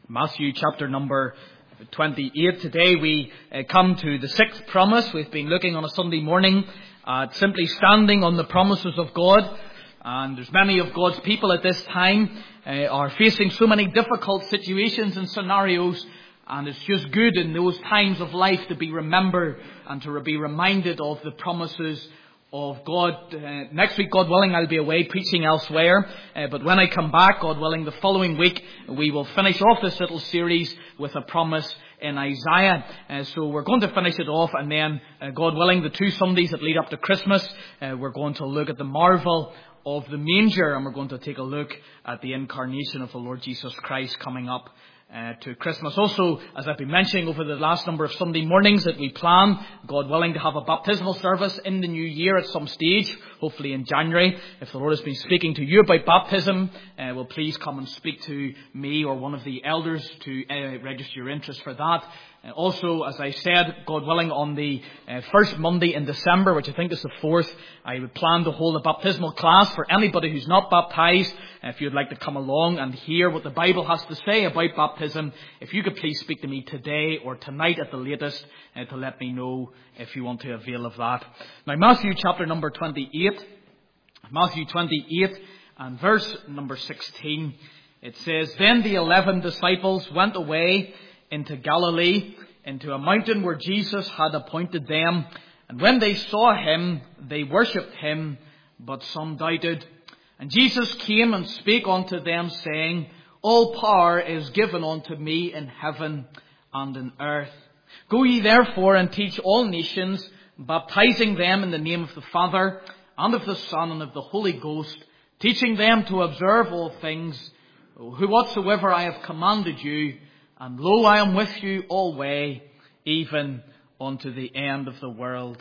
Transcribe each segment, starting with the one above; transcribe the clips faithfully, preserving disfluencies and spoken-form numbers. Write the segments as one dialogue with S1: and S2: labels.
S1: Matthew chapter number twenty-eight. Today we uh, come to the sixth promise. We've been looking on a Sunday morning at simply standing on the promises of God. And there's many of God's people at this time uh, are facing so many difficult situations and scenarios. And it's just good in those times of life to be remembered and to be reminded of the promises of God. Uh, next week, God willing, I'll be away preaching elsewhere. Uh, but when I come back, God willing, the following week, we will finish off this little series with a promise in Isaiah. Uh, so we're going to finish it off, and then, uh, God willing, the two Sundays that lead up to Christmas, uh, we're going to look at the marvel of the manger, and we're going to take a look at the incarnation of the Lord Jesus Christ coming up Uh, to Christmas. Also, as I've been mentioning over the last number of Sunday mornings, that we plan, God willing, to have a baptismal service in the new year at some stage, hopefully in January. If the Lord has been speaking to you about baptism, uh, well, please come and speak to me or one of the elders to uh, register your interest for that. Uh, also, as I said, God willing, on the uh, first Monday in December, which I think is the fourth, I would plan to hold a baptismal class for anybody who's not baptized. Uh, if you'd like to come along and hear what the Bible has to say about baptism, if you could please speak to me today or tonight at the latest uh, to let me know if you want to avail of that. Now, Matthew chapter number twenty-eight, Matthew twenty-eight and verse number sixteen, it says, "Then the eleven disciples went away into Galilee, into a mountain where Jesus had appointed them. And when they saw him, they worshipped him, but some doubted. And Jesus came and spake unto them, saying, All power is given unto me in heaven and in earth. Go ye therefore and teach all nations, baptizing them in the name of the Father, and of the Son, and of the Holy Ghost, teaching them to observe all things, who whatsoever I have commanded you. And lo, I am with you alway, even unto the end of the world.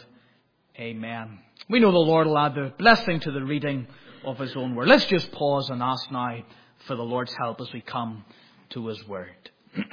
S1: Amen." We know the Lord will add the blessing to the reading of his own word. Let's just pause and ask now for the Lord's help as we come to his word.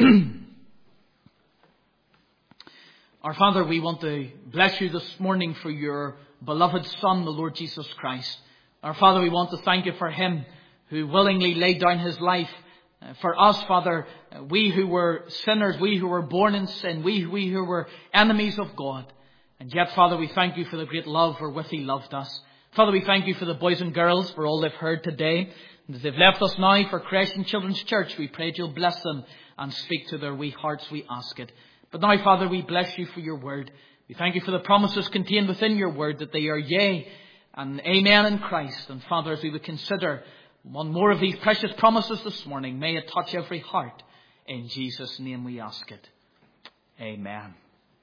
S1: Our Father, we want to bless you this morning for your beloved Son, the Lord Jesus Christ. Our Father, we want to thank you for him who willingly laid down his life for us, Father, we who were sinners, we who were born in sin, we, we who were enemies of God. And yet, Father, we thank you for the great love wherewith he loved us. Father, we thank you for the boys and girls for all they've heard today. And as they've left us now for Creation Children's Church, we pray that you'll bless them and speak to their wee hearts, we ask it. But now, Father, we bless you for your word. We thank you for the promises contained within your word, that they are yea and amen in Christ. And Father, as we would consider one more of these precious promises this morning, may it touch every heart. In Jesus' name we ask it. Amen.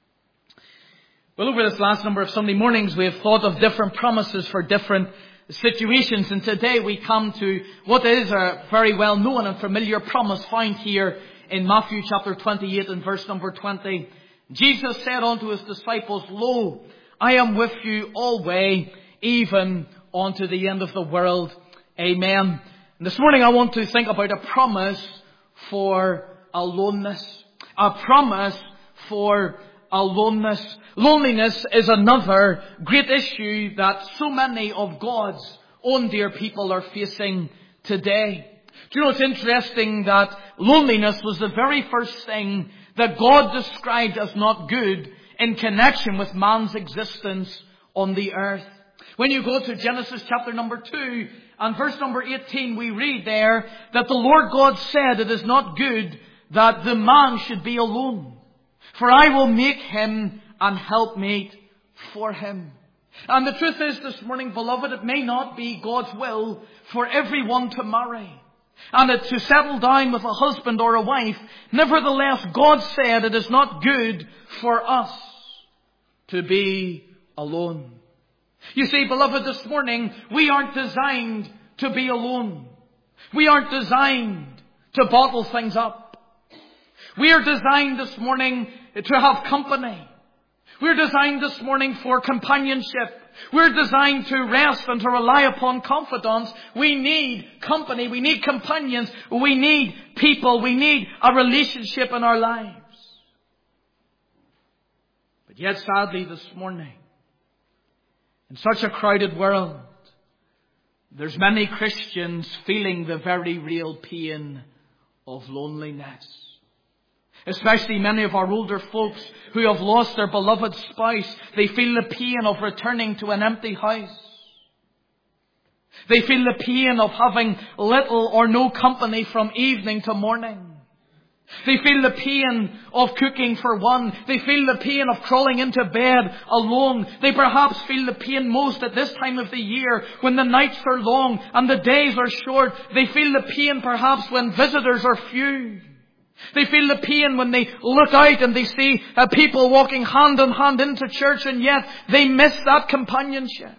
S1: Well, over this last number of Sunday mornings, we have thought of different promises for different situations. And today we come to what is a very well known and familiar promise found here in Matthew chapter twenty-eight and verse number twenty. Jesus said unto his disciples, Lo, I am with you alway, even unto the end of the world. Amen. And this morning I want to think about a promise for aloneness. A promise for aloneness. Loneliness is another great issue that so many of God's own dear people are facing today. Do you know, it's interesting that loneliness was the very first thing that God described as not good in connection with man's existence on the earth. When you go to Genesis chapter number two and verse number eighteen, we read there that the Lord God said, It is not good that the man should be alone, for I will make him an helpmate for him. And the truth is this morning, beloved, it may not be God's will for everyone to marry and it to settle down with a husband or a wife. Nevertheless, God said it is not good for us to be alone. You see, beloved, this morning, we aren't designed to be alone. We aren't designed to bottle things up. We are designed this morning to have company. We're designed this morning for companionship. We're designed to rest and to rely upon confidence. We need company. We need companions. We need people. We need a relationship in our lives. But yet, sadly, this morning, in such a crowded world, there's many Christians feeling the very real pain of loneliness. Especially many of our older folks who have lost their beloved spouse, they feel the pain of returning to an empty house. They feel the pain of having little or no company from evening to morning. They feel the pain of cooking for one. They feel the pain of crawling into bed alone. They perhaps feel the pain most at this time of the year when the nights are long and the days are short. They feel the pain perhaps when visitors are few. They feel the pain when they look out and they see uh, people walking hand in hand into church, and yet they miss that companionship.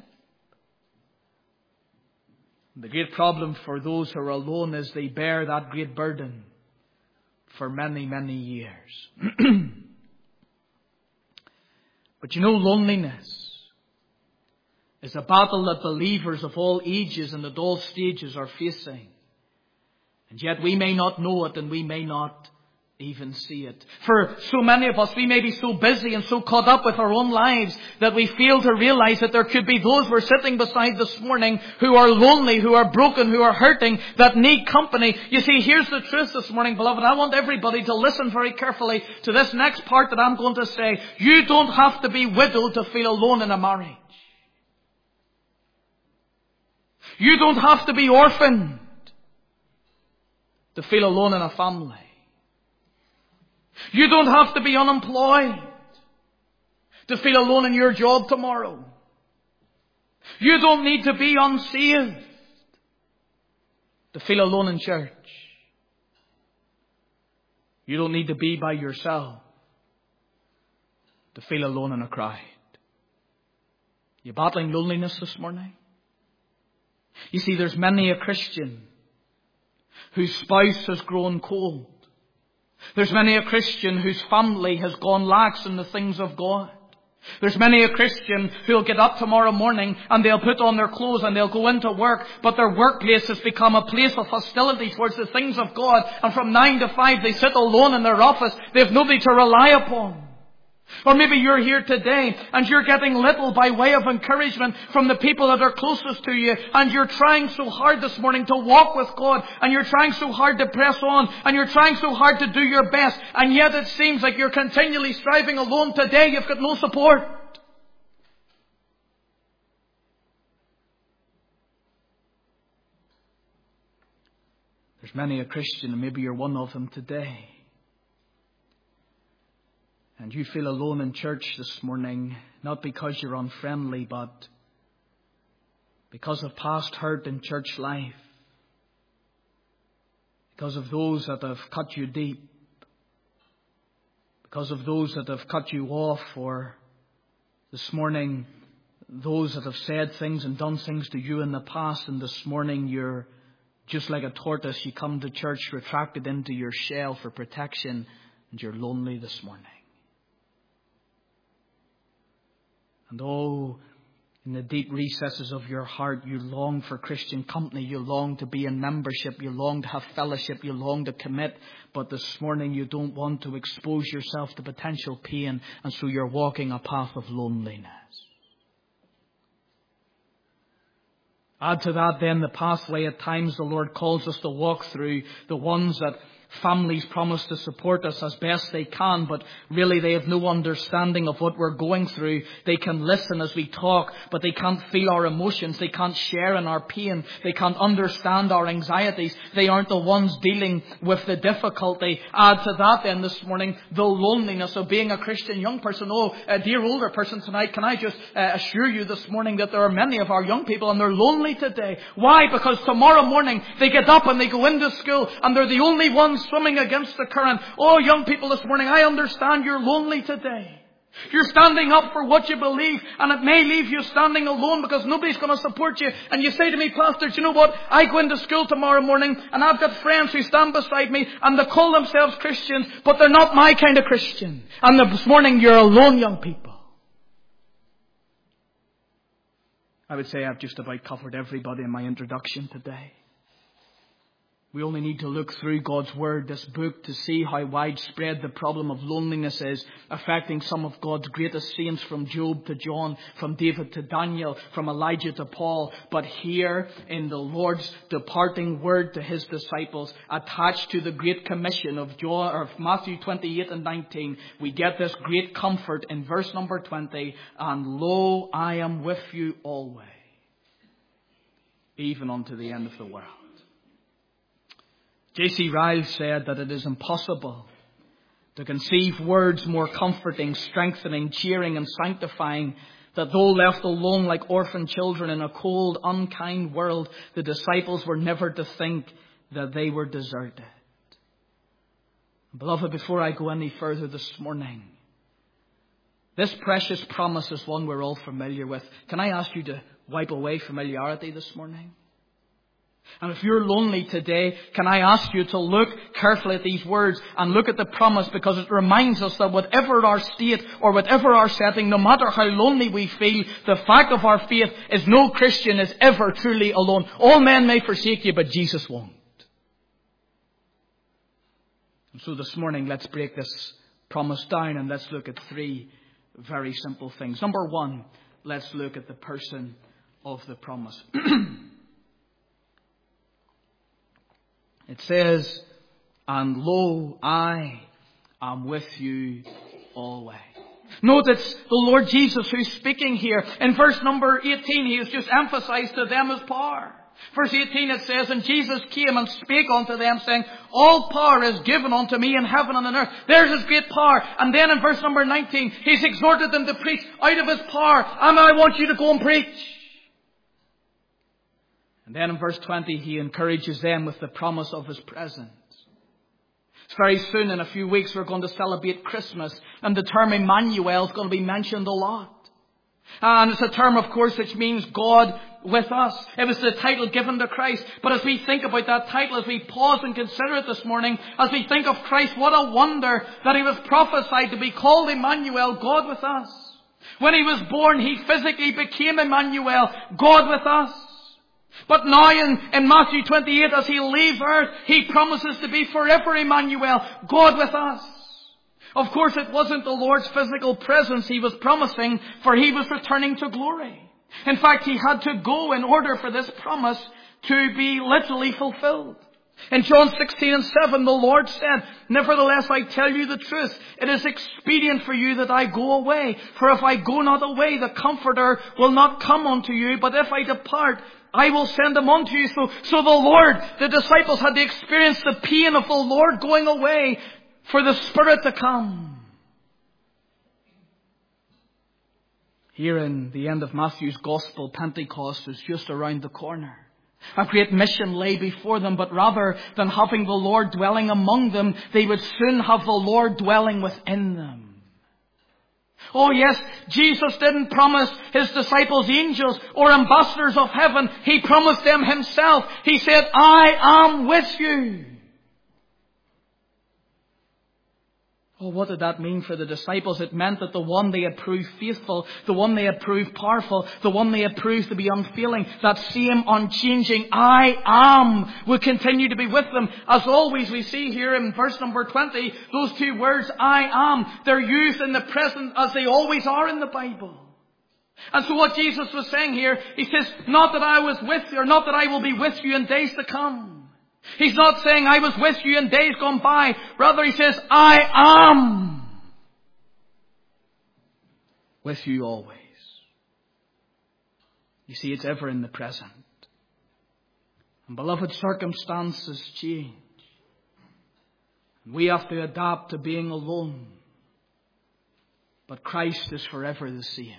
S1: The great problem for those who are alone is they bear that great burden for many, many years. But you know, loneliness is a battle that believers of all ages and at all stages are facing. And yet we may not know it, and we may not even see it. For so many of us, we may be so busy and so caught up with our own lives that we fail to realize that there could be those we're sitting beside this morning who are lonely, who are broken, who are hurting, that need company. You see, here's the truth this morning, beloved. I want everybody to listen very carefully to this next part that I'm going to say. You don't have to be widowed to feel alone in a marriage. You don't have to be orphaned to feel alone in a family. You don't have to be unemployed to feel alone in your job tomorrow. You don't need to be unsaved to feel alone in church. You don't need to be by yourself to feel alone in a crowd. You battling loneliness this morning? You see, there's many a Christian whose spouse has grown cold. There's many a Christian whose family has gone lax in the things of God. There's many a Christian who'll get up tomorrow morning and they'll put on their clothes and they'll go into work, but their workplace has become a place of hostility towards the things of God. And from nine to five they sit alone in their office. They have nobody to rely upon. Or maybe you're here today and you're getting little by way of encouragement from the people that are closest to you, and you're trying so hard this morning to walk with God, and you're trying so hard to press on, and you're trying so hard to do your best, and yet it seems like you're continually striving alone. Today you've got no support. There's many a Christian, and maybe you're one of them today, and you feel alone in church this morning, not because you're unfriendly, but because of past hurt in church life. Because of those that have cut you deep. Because of those that have cut you off. Or this morning, those that have said things and done things to you in the past, and this morning you're just like a tortoise. You come to church retracted into your shell for protection, and you're lonely this morning. And oh, in the deep recesses of your heart, you long for Christian company. You long to be in membership. You long to have fellowship. You long to commit. But this morning you don't want to expose yourself to potential pain. And so you're walking a path of loneliness. Add to that then the pathway at times the Lord calls us to walk through, the ones that families promise to support us as best they can, but really they have no understanding of what we're going through. They can listen as we talk, but they can't feel our emotions. They can't share in our pain. They can't understand our anxieties. They aren't the ones dealing with the difficulty. Add to that then this morning the loneliness of being a Christian young person. Oh, a dear older person tonight, can I just uh, assure you this morning that there are many of our young people and they're lonely today. Why? Because tomorrow morning they get up and they go into school and they're the only ones swimming against the current. Oh, young people this morning, I understand you're lonely today. You're standing up for what you believe, and it may leave you standing alone because nobody's going to support you. And you say to me, Pastor, do you know what? I go into school tomorrow morning and I've got friends who stand beside me and they call themselves Christians, but they're not my kind of Christian. And this morning you're alone, young people. I would say I've just about covered everybody in my introduction today. We only need to look through God's Word, this book, to see how widespread the problem of loneliness is, affecting some of God's greatest saints, from Job to John, from David to Daniel, from Elijah to Paul. But here in the Lord's departing word to his disciples, attached to the Great Commission of John, or Matthew twenty-eight and nineteen, we get this great comfort in verse number twenty. And lo, I am with you always, even unto the end of the world. J C Ryle said that it is impossible to conceive words more comforting, strengthening, cheering and sanctifying, that though left alone like orphan children in a cold, unkind world, the disciples were never to think that they were deserted. Beloved, before I go any further this morning, this precious promise is one we're all familiar with. Can I ask you to wipe away familiarity this morning? And if you're lonely today, can I ask you to look carefully at these words and look at the promise, because it reminds us that whatever our state or whatever our setting, no matter how lonely we feel, the fact of our faith is no Christian is ever truly alone. All men may forsake you, but Jesus won't. And so this morning, let's break this promise down and let's look at three very simple things. Number one, let's look at the person of the promise. It says, and lo, I am with you always. Note it's the Lord Jesus who's speaking here. In verse number eighteen, he has just emphasized to them his power. Verse eighteen, it says, and Jesus came and spake unto them, saying, all power is given unto me in heaven and on earth. There's his great power. And then in verse number nineteen, he's exhorted them to preach out of his power. And I want you to go and preach. And then in verse twenty, he encourages them with the promise of his presence. It's very soon, in a few weeks, we're going to celebrate Christmas. And the term Emmanuel is going to be mentioned a lot. And it's a term, of course, which means God with us. It was the title given to Christ. But as we think about that title, as we pause and consider it this morning, as we think of Christ, what a wonder that he was prophesied to be called Emmanuel, God with us. When he was born, he physically became Emmanuel, God with us. But now in, in Matthew twenty-eight, as he leaves earth, he promises to be forever Emmanuel, God with us. Of course, it wasn't the Lord's physical presence he was promising, for he was returning to glory. In fact, he had to go in order for this promise to be literally fulfilled. In John sixteen and seven, the Lord said, nevertheless, I tell you the truth. It is expedient for you that I go away. For if I go not away, the Comforter will not come unto you. But if I depart, I will send him unto you. So, so the Lord, the disciples had to experience the pain of the Lord going away for the Spirit to come. Here in the end of Matthew's Gospel, Pentecost is just around the corner. A great mission lay before them, but rather than having the Lord dwelling among them, they would soon have the Lord dwelling within them. Oh yes, Jesus didn't promise his disciples angels or ambassadors of heaven. He promised them himself. He said, I am with you. Oh, what did that mean for the disciples? It meant that the one they had proved faithful, the one they had proved powerful, the one they had proved to be unfailing, that same unchanging I am would continue to be with them. As always, we see here in verse number twenty, those two words, I am, they're used in the present as they always are in the Bible. And so what Jesus was saying here, he says, not that I was with you, or not that I will be with you in days to come. He's not saying I was with you in days gone by. Rather, he says, I am with you always. You see, it's ever in the present. And beloved, circumstances change. And we have to adapt to being alone. But Christ is forever the same.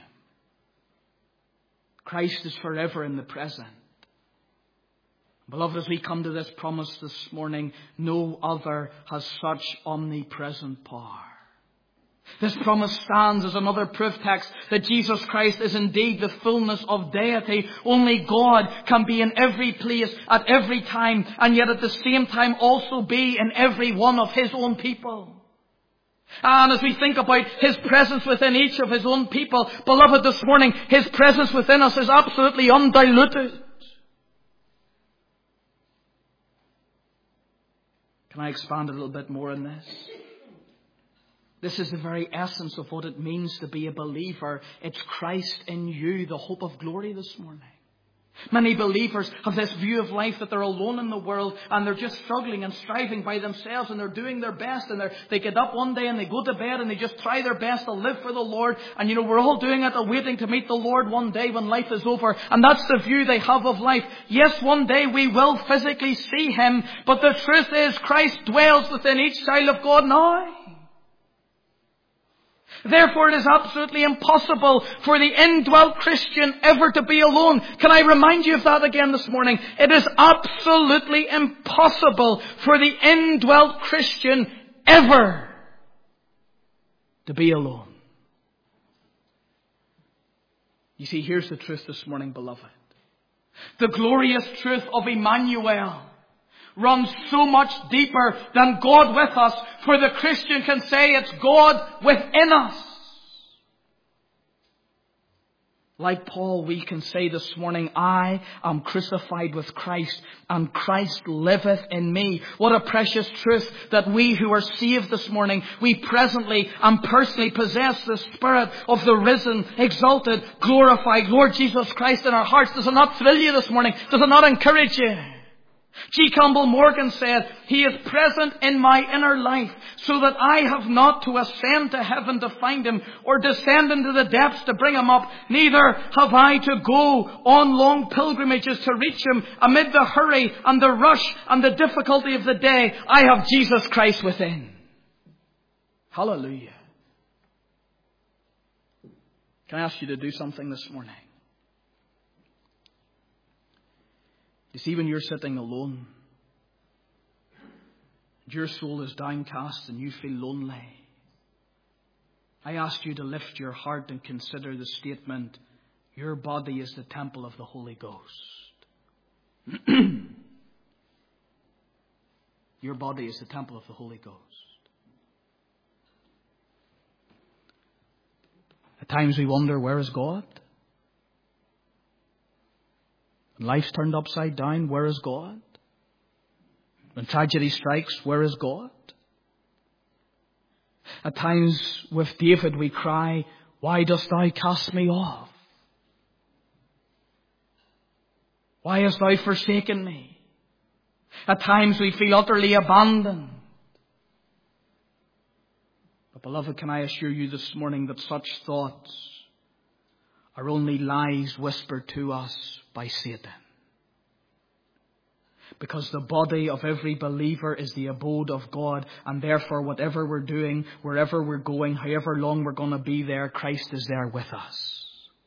S1: Christ is forever in the present. Beloved, as we come to this promise this morning, no other has such omnipresent power. This promise stands as another proof text that Jesus Christ is indeed the fullness of deity. Only God can be in every place at every time, and yet at the same time also be in every one of his own people. And as we think about his presence within each of his own people, beloved, this morning, his presence within us is absolutely undiluted. Can I expand a little bit more on this? This is the very essence of what it means to be a believer. It's Christ in you, the hope of glory this morning. Many believers have this view of life that they're alone in the world and they're just struggling and striving by themselves and they're doing their best and they they get up one day and they go to bed and they just try their best to live for the Lord. And you know, we're all doing it and waiting to meet the Lord one day when life is over. And that's the view they have of life. Yes, one day we will physically see Him, but the truth is Christ dwells within each child of God now. Therefore, it is absolutely impossible for the indwelt Christian ever to be alone. Can I remind you of that again this morning? It is absolutely impossible for the indwelt Christian ever to be alone. You see, here's the truth this morning, beloved. The glorious truth of Emmanuel runs so much deeper than God with us, for the Christian can say it's God within us. Like Paul, we can say this morning, I am crucified with Christ, and Christ liveth in me. What a precious truth that we who are saved this morning, we presently and personally possess the Spirit of the risen, exalted, glorified Lord Jesus Christ in our hearts. Does it not thrill you this morning? Does it not encourage you? G. Campbell Morgan said, He is present in my inner life so that I have not to ascend to heaven to find Him or descend into the depths to bring Him up. Neither have I to go on long pilgrimages to reach Him amid the hurry and the rush and the difficulty of the day. I have Jesus Christ within. Hallelujah. Can I ask you to do something this morning? You see, when you're sitting alone, your soul is downcast and you feel lonely, I ask you to lift your heart and consider the statement, your body is the temple of the Holy Ghost. Your body is the temple of the Holy Ghost. At times we wonder, where is God? When life's turned upside down, where is God? When tragedy strikes, where is God? At times with David we cry, why dost thou cast me off? Why hast thou forsaken me? At times we feel utterly abandoned. But beloved, can I assure you this morning that such thoughts are only lies whispered to us by Satan. Because the body of every believer is the abode of God, and therefore whatever we're doing, wherever we're going, however long we're going to be there, Christ is there with us.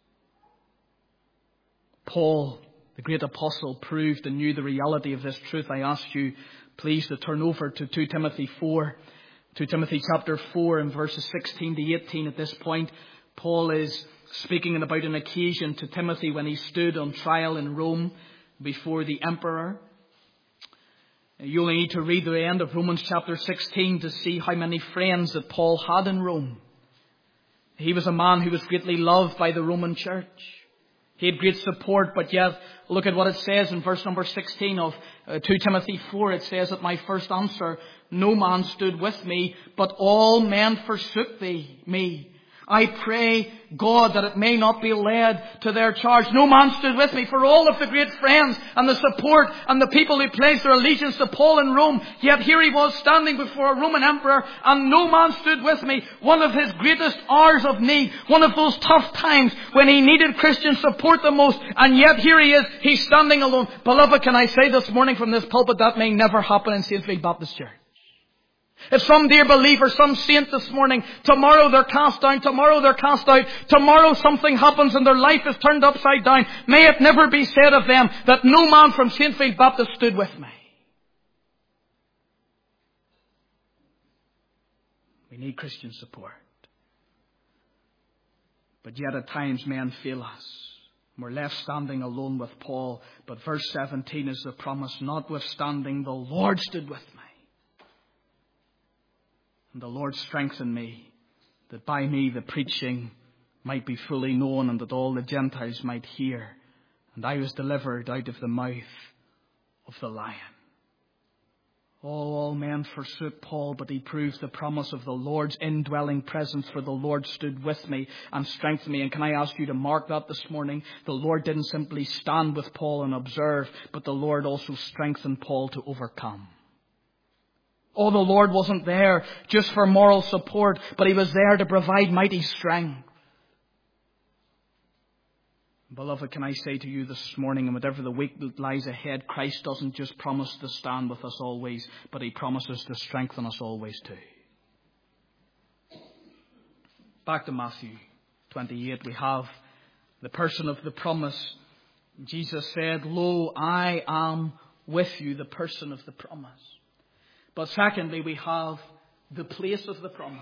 S1: Paul, the great apostle, proved and knew the reality of this truth. I ask you, please, to turn over to Second Timothy four. Second Timothy chapter four and verses sixteen to eighteen. At this point, Paul is speaking about an occasion to Timothy when he stood on trial in Rome before the emperor. You only need to read the end of Romans chapter sixteen to see how many friends that Paul had in Rome. He was a man who was greatly loved by the Roman church. He had great support, but yet look at what it says in verse number sixteen of uh, Second Timothy four. It says, at my first answer, no man stood with me, but all men forsook thee, me. I pray, God, that it may not be led to their charge. No man stood with me. For all of the great friends and the support and the people who placed their allegiance to Paul in Rome, yet here he was standing before a Roman emperor, and no man stood with me. One of his greatest hours of need, one of those tough times when he needed Christian support the most, and yet here he is, he's standing alone. Beloved, can I say this morning from this pulpit, that may never happen in Saint Field Baptist Church. If some dear believer, some saint this morning, tomorrow they're cast down, tomorrow they're cast out, tomorrow something happens and their life is turned upside down, may it never be said of them that no man from Saint Field Baptist stood with me. We need Christian support. But yet at times men fail us. We're left standing alone with Paul. But verse seventeen is the promise, notwithstanding the Lord stood with me. And the Lord strengthened me, that by me the preaching might be fully known, and that all the Gentiles might hear. And I was delivered out of the mouth of the lion.
S2: Oh, all men forsook Paul, but he proved the promise of the Lord's indwelling presence, for the Lord stood with me and strengthened me. And can I ask you to mark that this morning? The Lord didn't simply stand with Paul and observe, but the Lord also strengthened Paul to overcome. Oh, the Lord wasn't there just for moral support, but he was there to provide mighty strength. Beloved, can I say to you this morning, and whatever the week that lies ahead, Christ doesn't just promise to stand with us always, but he promises to strengthen us always too. Back to Matthew twenty-eight, we have the person of the promise. Jesus said, "Lo, I am with you," the person of the promise. But secondly, we have the place of the promise.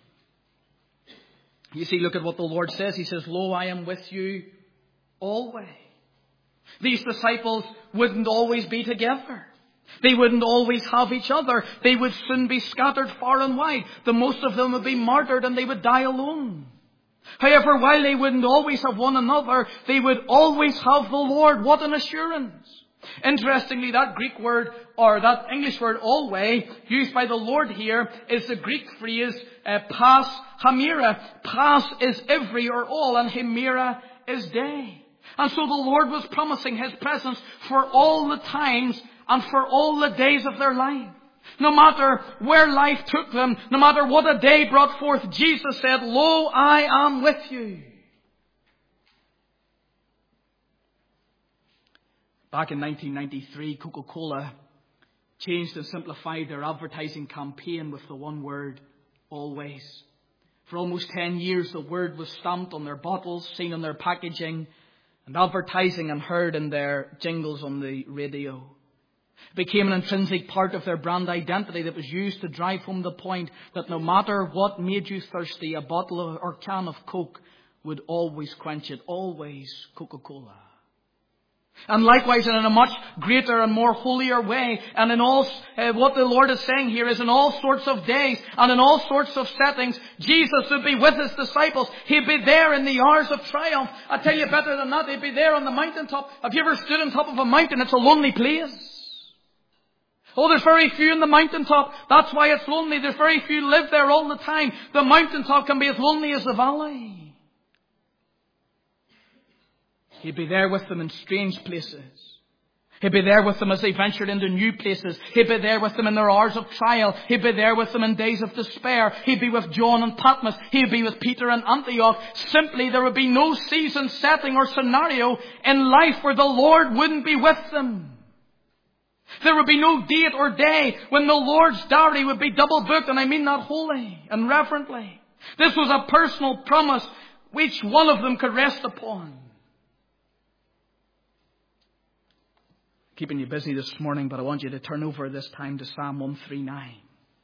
S2: You see, look at what the Lord says. He says, "Lo, I am with you always." These disciples wouldn't always be together. They wouldn't always have each other. They would soon be scattered far and wide. The most of them would be martyred and they would die alone. However, while they wouldn't always have one another, they would always have the Lord. What an assurance. Interestingly, that Greek word, or that English word always, used by the Lord here, is the Greek phrase uh, pas hamira. Pas is every or all, and hamira is day. And so the Lord was promising his presence for all the times and for all the days of their life. No matter where life took them, no matter what a day brought forth, Jesus said, "Lo, I am with you." Back in nineteen ninety-three, Coca-Cola changed and simplified their advertising campaign with the one word, always. For almost ten years, the word was stamped on their bottles, seen on their packaging, and advertising and heard in their jingles on the radio. It became an intrinsic part of their brand identity that was used to drive home the point that no matter what made you thirsty, a bottle of, or can of Coke would always quench it. Always Coca-Cola. And likewise, and in a much greater and more holier way, and in all, uh, what the Lord is saying here is in all sorts of days and in all sorts of settings, Jesus would be with his disciples. He'd be there in the hours of triumph. I tell you better than that, he'd be there on the mountaintop. Have you ever stood on top of a mountain? It's a lonely place. Oh, there's very few in the mountaintop. That's why it's lonely. There's very few live there all the time. The mountaintop can be as lonely as the valley. He'd be there with them in strange places. He'd be there with them as they ventured into new places. He'd be there with them in their hours of trial. He'd be there with them in days of despair. He'd be with John and Patmos. He'd be with Peter and Antioch. Simply, there would be no season, setting or scenario in life where the Lord wouldn't be with them. There would be no date or day when the Lord's diary would be double booked, and I mean that wholly and reverently. This was a personal promise which one of them could rest upon. Keeping you busy this morning, but I want you to turn over this time to Psalm one thirty-nine.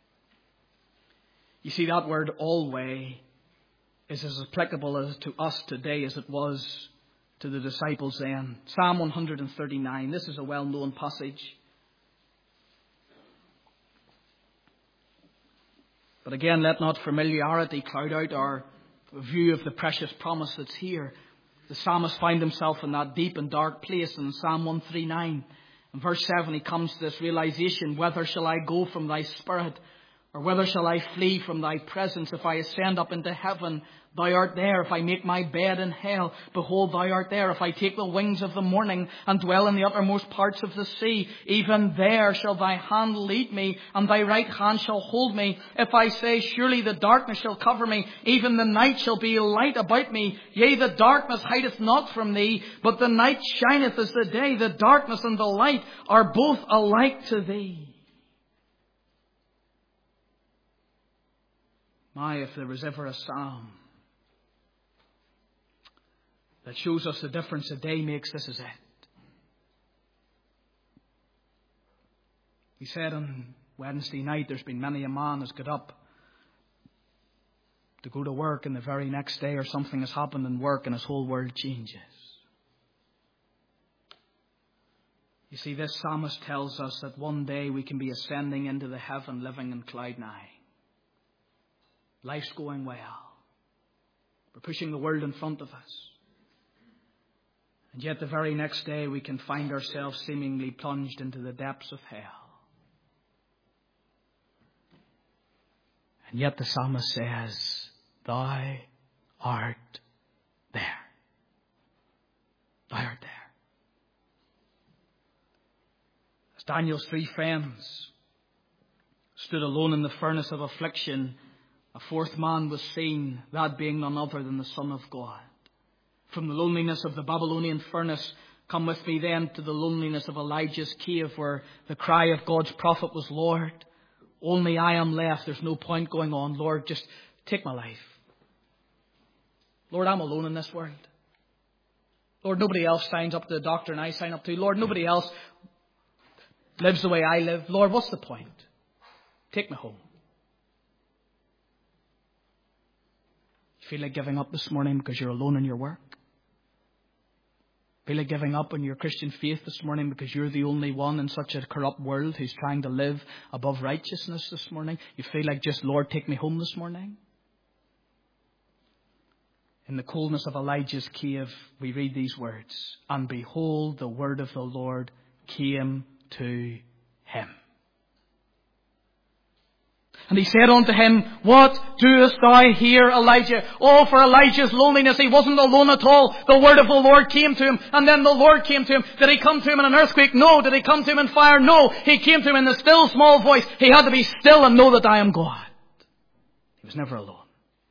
S2: You see, that word always is as applicable as to us today as it was to the disciples then. Psalm one thirty-nine. This is a well-known passage. But again, let not familiarity cloud out our view of the precious promise that's here. The psalmist found himself in that deep and dark place in Psalm one thirty-nine. In verse seven, he comes to this realization: whither shall I go from thy spirit? Or whither shall I flee from thy presence? If I ascend up into heaven, thou art there. If I make my bed in hell, behold, thou art there. If I take the wings of the morning and dwell in the uttermost parts of the sea, even there shall thy hand lead me, and thy right hand shall hold me. If I say, surely the darkness shall cover me, even the night shall be light about me. Yea, the darkness hideth not from thee, but the night shineth as the day. The darkness and the light are both alike to thee. My, if there was ever a psalm that shows us the difference a day makes, this is it. He said on Wednesday night, there's been many a man has got up to go to work, and the very next day or something has happened in work and his whole world changes. You see, this psalmist tells us that one day we can be ascending into the heaven, living in cloud nine. Life's going well. We're pushing the world in front of us. And yet the very next day we can find ourselves seemingly plunged into the depths of hell. And yet the psalmist says, Thou art there. Thou art there. As Daniel's three friends stood alone in the furnace of affliction, a fourth man was seen, that being none other than the Son of God. From the loneliness of the Babylonian furnace, come with me then to the loneliness of Elijah's cave, where the cry of God's prophet was, Lord, only I am left. There's no point going on. Lord, just take my life. Lord, I'm alone in this world. Lord, nobody else signs up to the doctrine I sign up to. Lord, nobody else lives the way I live. Lord, what's the point? Take me home. You feel like giving up this morning because you're alone in your work? Feel like giving up on your Christian faith this morning because you're the only one in such a corrupt world who's trying to live above righteousness this morning? You feel like just, Lord, take me home this morning? In the coldness of Elijah's cave, we read these words, and behold, the word of the Lord came to him. And he said unto him, What doest thou here, Elijah? Oh, for Elijah's loneliness, he wasn't alone at all. The word of the Lord came to him, and then the Lord came to him. Did he come to him in an earthquake? No. Did he come to him in fire? No. He came to him in the still small voice. He had to be still and know that I am God. He was never alone.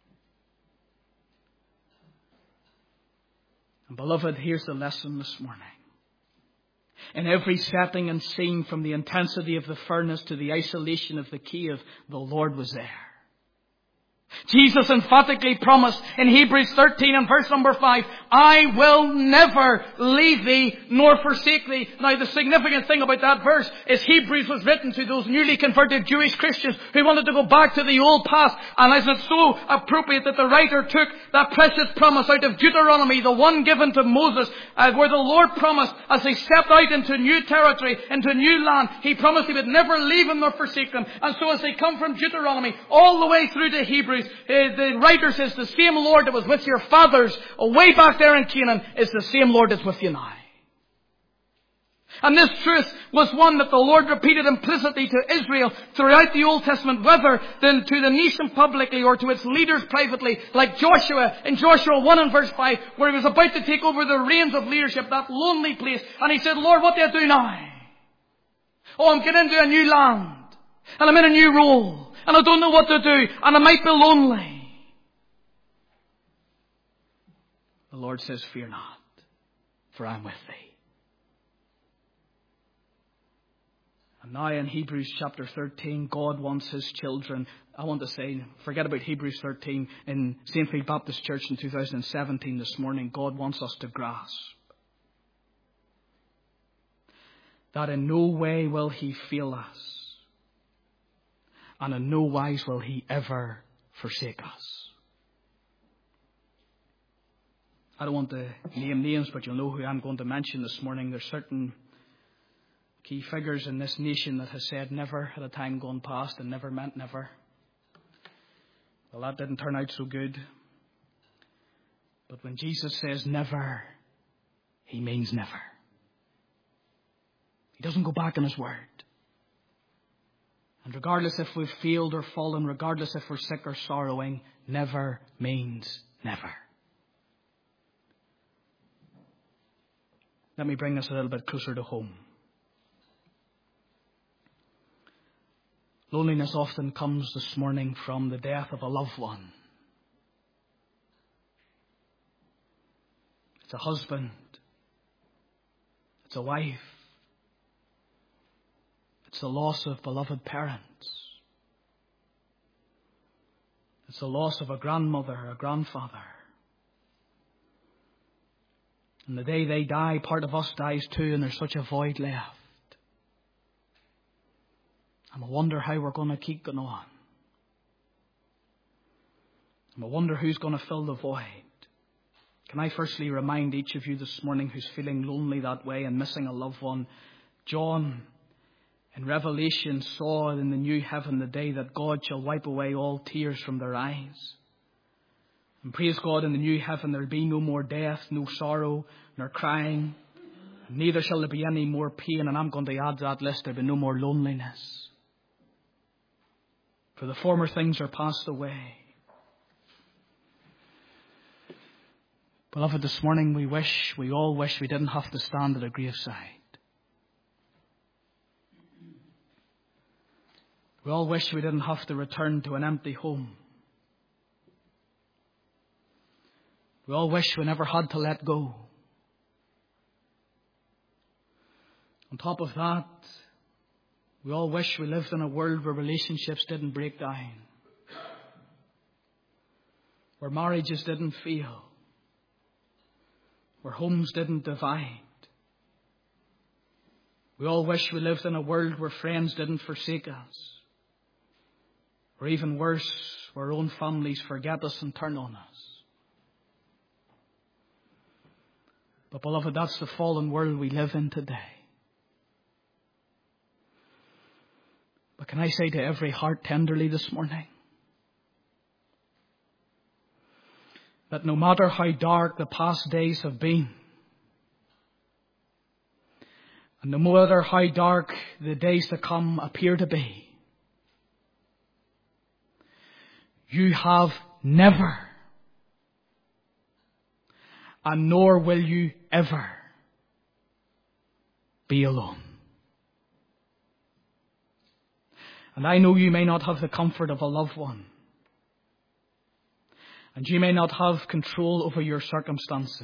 S2: And beloved, here's the lesson this morning. In every setting and scene, from the intensity of the furnace to the isolation of the cave, the Lord was there. Jesus emphatically promised in Hebrews thirteen and verse number five, I will never leave thee nor forsake thee. Now the significant thing about that verse is Hebrews was written to those newly converted Jewish Christians who wanted to go back to the old past. And isn't it so appropriate that the writer took that precious promise out of Deuteronomy, the one given to Moses, uh, where the Lord promised as they stepped out into new territory, into new land, he promised he would never leave them nor forsake them. And so as they come from Deuteronomy all the way through to Hebrews, Uh, the writer says the same Lord that was with your fathers way back there in Canaan is the same Lord that's with you now. And this truth was one that the Lord repeated implicitly to Israel throughout the Old Testament, whether then to the nation publicly or to its leaders privately, like Joshua in Joshua one and verse five, where he was about to take over the reins of leadership, that lonely place. And he said, Lord, what do I do now? Oh, I'm getting into a new land. And I'm in a new role. And I don't know what to do. And I might be lonely. The Lord says, fear not, for I am with thee. And now in Hebrews chapter thirteen, God wants his children. I want to say, forget about Hebrews thirteen. In Saint Philip Baptist Church in two thousand seventeen this morning, God wants us to grasp that in no way will he fail us. And in no wise will he ever forsake us. I don't want to name names, but you'll know who I'm going to mention this morning. There's certain key figures in this nation that has said never at a time gone past and never meant never. Well, that didn't turn out so good. But when Jesus says never, he means never. He doesn't go back on his word. And regardless if we've failed or fallen, regardless if we're sick or sorrowing, never means never. Let me bring this a little bit closer to home. Loneliness often comes this morning from the death of a loved one. It's a husband. It's a wife. It's the loss of beloved parents. It's the loss of a grandmother, a grandfather. And the day they die, part of us dies too, and there's such a void left. And I wonder how we're going to keep going on. And I wonder who's going to fill the void. Can I firstly remind each of you this morning who's feeling lonely that way and missing a loved one, John in Revelation saw in the new heaven the day that God shall wipe away all tears from their eyes. And praise God, in the new heaven there will be no more death, no sorrow, nor crying. Neither shall there be any more pain. And I'm going to add to that list, there will be no more loneliness. For the former things are passed away. Beloved, this morning we wish, we all wish we didn't have to stand at a graveside. We all wish we didn't have to return to an empty home. We all wish we never had to let go. On top of that, we all wish we lived in a world where relationships didn't break down, where marriages didn't fail, where homes didn't divide. We all wish we lived in a world where friends didn't forsake us, or even worse, where our own families forget us and turn on us. But beloved, that's the fallen world we live in today. But can I say to every heart tenderly this morning, that no matter how dark the past days have been, and no matter how dark the days to come appear to be, you have never, and nor will you ever, be alone. And I know you may not have the comfort of a loved one, and you may not have control over your circumstances,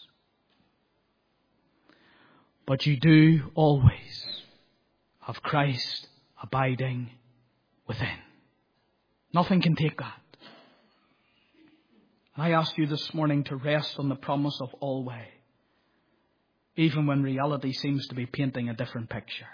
S2: but you do always have Christ abiding within. Nothing can take that. And I ask you this morning to rest on the promise of always, even when reality seems to be painting a different picture.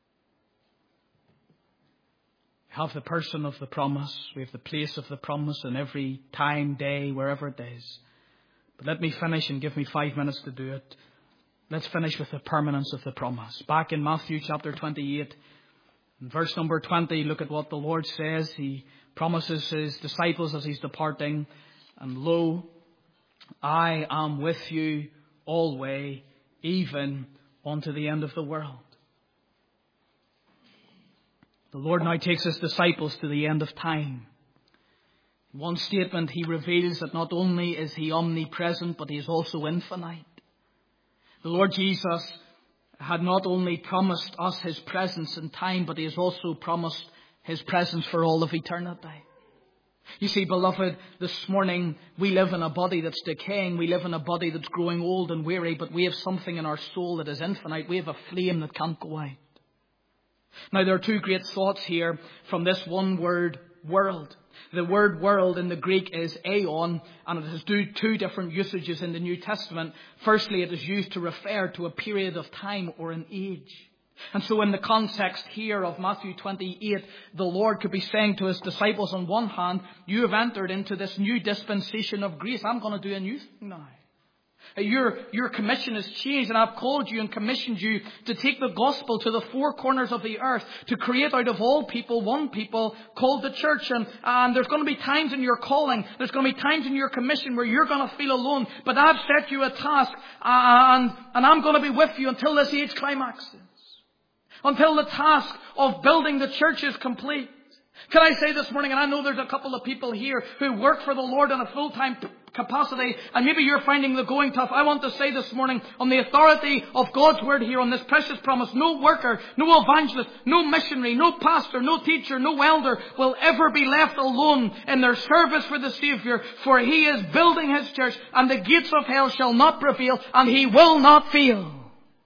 S2: We have the person of the promise. We have the place of the promise in every time, day, wherever it is. But let me finish and give me five minutes to do it. Let's finish with the permanence of the promise. Back in Matthew chapter twenty-eight, in verse number twenty, look at what the Lord says. He promises his disciples as he's departing, and lo, I am with you always, even unto the end of the world. The Lord now takes his disciples to the end of time. In one statement, he reveals that not only is he omnipresent, but he is also infinite. The Lord Jesus had not only promised us his presence in time, but he has also promised his presence for all of eternity. You see, beloved, this morning we live in a body that's decaying. We live in a body that's growing old and weary, but we have something in our soul that is infinite. We have a flame that can't go out. Now, there are two great thoughts here from this one word, world. The word world in the Greek is aeon, and it has two different usages in the New Testament. Firstly, it is used to refer to a period of time or an age. And so in the context here of Matthew twenty-eight, the Lord could be saying to his disciples, on one hand, you have entered into this new dispensation of grace. I'm going to do a new thing now. Your, your commission has changed, and I've called you and commissioned you to take the gospel to the four corners of the earth, to create out of all people one people called the church. And, and there's going to be times in your calling, there's going to be times in your commission where you're going to feel alone. But I've set you a task, and, and I'm going to be with you until this age climaxes. Until the task of building the church is complete. Can I say this morning, and I know there's a couple of people here who work for the Lord in a full-time capacity, and maybe you're finding the going tough. I want to say this morning, on the authority of God's word here, on this precious promise, no worker, no evangelist, no missionary, no pastor, no teacher, no elder will ever be left alone in their service for the Savior, for he is building his church, and the gates of hell shall not prevail, and he will not fail.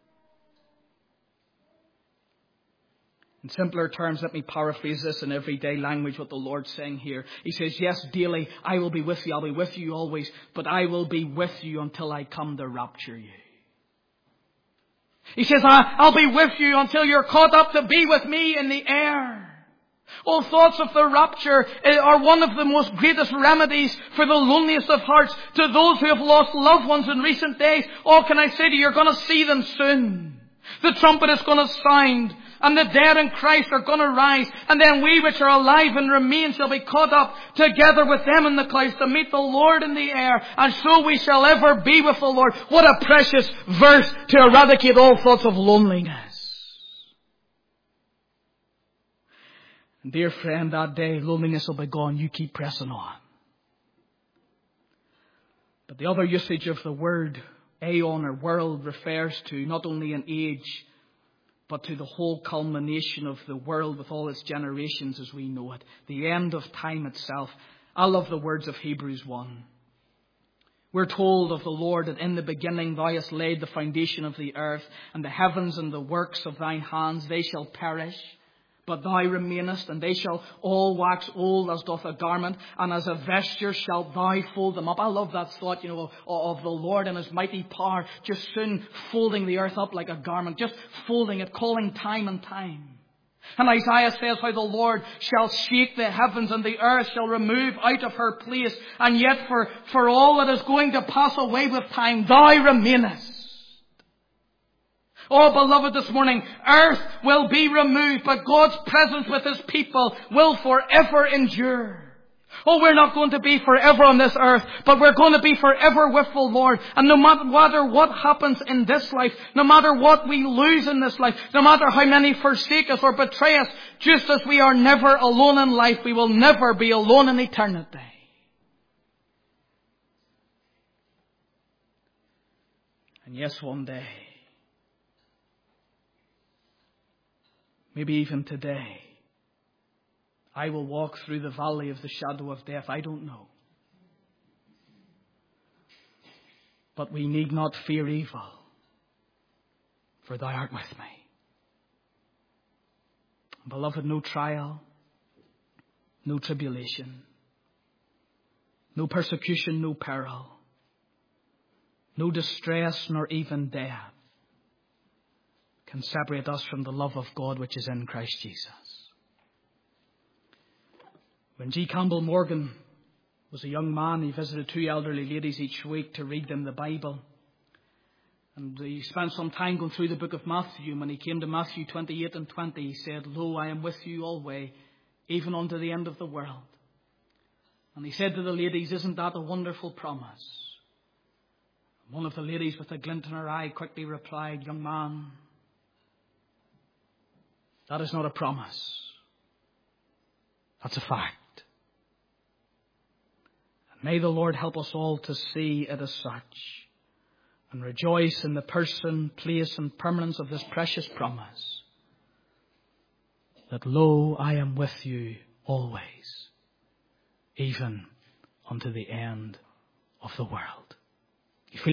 S2: In simpler terms, let me paraphrase this in everyday language, what the Lord's saying here. He says, yes, daily, I will be with you. I'll be with you always. But I will be with you until I come to rapture you. He says, I'll be with you until you're caught up to be with me in the air. All thoughts of the rapture are one of the most greatest remedies for the loneliest of hearts. To those who have lost loved ones in recent days, oh, can I say to you, you're going to see them soon. The trumpet is going to sound, and the dead in Christ are going to rise, and then we which are alive and remain shall be caught up together with them in the clouds to meet the Lord in the air, and so we shall ever be with the Lord. What a precious verse to eradicate all thoughts of loneliness. And dear friend, that day loneliness will be gone. You keep pressing on. But the other usage of the word aeon or world refers to not only an age, but to the whole culmination of the world with all its generations as we know it. The end of time itself. I love the words of Hebrews one. We're told of the Lord that in the beginning thou hast laid the foundation of the earth, and the heavens and the works of thine hands, they shall perish. But thou remainest, and they shall all wax old as doth a garment, and as a vesture shalt thou fold them up. I love that thought, you know, of, of the Lord and his mighty power, just soon folding the earth up like a garment, just folding it, calling time and time. And Isaiah says how the Lord shall shake the heavens, and the earth shall remove out of her place, and yet for, for all that is going to pass away with time, thou remainest. Oh, beloved, this morning, earth will be removed, but God's presence with his people will forever endure. Oh, we're not going to be forever on this earth, but we're going to be forever with the Lord. And no matter what happens in this life, no matter what we lose in this life, no matter how many forsake us or betray us, just as we are never alone in life, we will never be alone in eternity. And yes, one day, maybe even today, I will walk through the valley of the shadow of death. I don't know. But we need not fear evil, for thou art with me. Beloved, no trial, no tribulation, no persecution, no peril, no distress, nor even death can separate us from the love of God which is in Christ Jesus. When G. Campbell Morgan was a young man, he visited two elderly ladies each week to read them the Bible. And he spent some time going through the book of Matthew. And when he came to Matthew twenty-eight and twenty, he said, Lo, I am with you always, even unto the end of the world. And he said to the ladies, isn't that a wonderful promise? One of the ladies with a glint in her eye quickly replied, young man, that is not a promise. That's a fact. And may the Lord help us all to see it as such and rejoice in the person, place and permanence of this precious promise that, lo, I am with you always, even unto the end of the world.